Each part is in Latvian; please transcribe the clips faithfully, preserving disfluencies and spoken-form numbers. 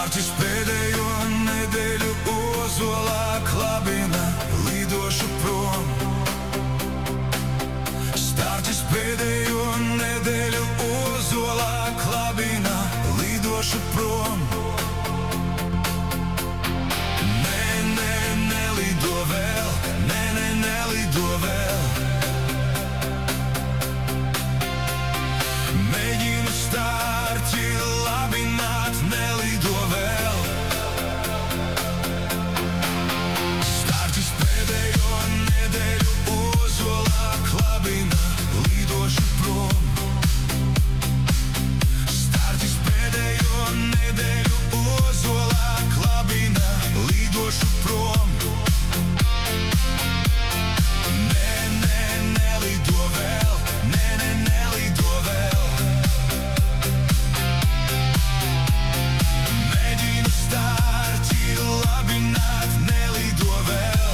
Startis pēdējo nedēļu ozolā klabina, lidošu prom. Startis pēdējo nedēļu ozolā klabina, lidošu prom. Nē, nē, nelido vēl, nē, nē, nelido vēl. Mēģinu stārķi labināt, nelido vēl. Stārķis pēdējo nedēļu ozolā klabina, lidošu prom. Stārķis pēdējo nedēļu ozolā klabina, lidošu prom. Nē, nē, nelido vēl, nē, nē, nelido vēl. Mēģinu stārķi labināt, nelido vēl.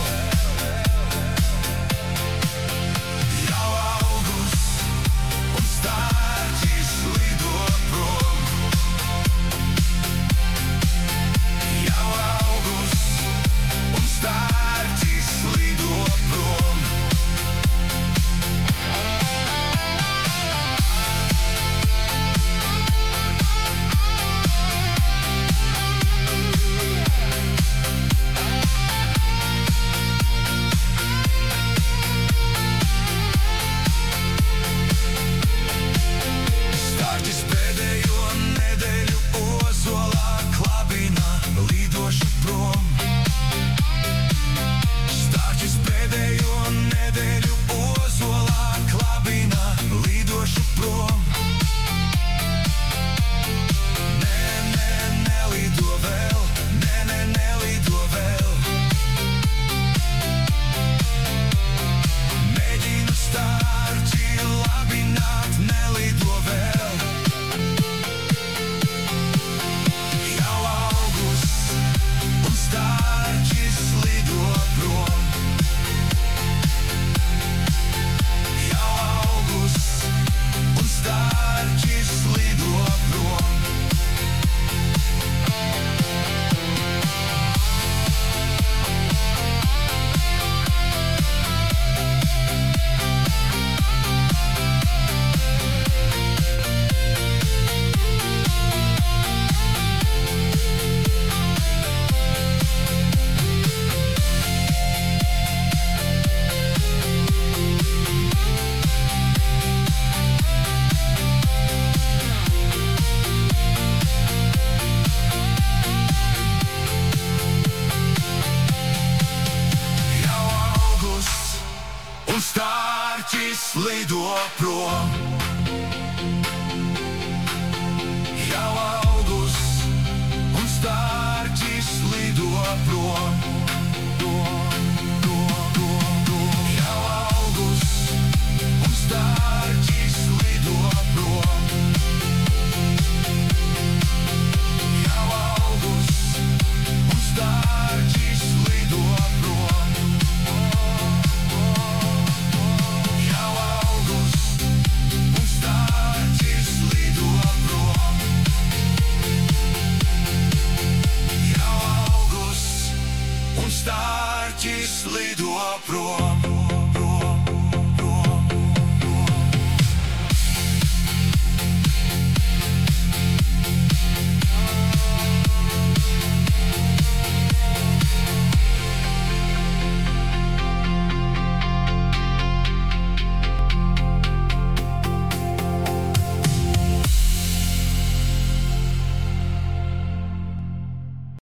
Jau augusts un stārķis lido prom. Jau augusts un stārķis lido prom. Stārķis pēdējo nedēļu ozolā klabina, lidošu prom. Stārķis pēdējo nedēļu ozolā klabina, lidošu prom. Nē, nē, nelido vēl, nē, nē, nelido vēl. Mēģinu stārķi labināt, nelido vēl. Jau augusts un stārķis lido prom. Jau augusts un stārķis lido prom. Jau augusts un stārķis lido prom.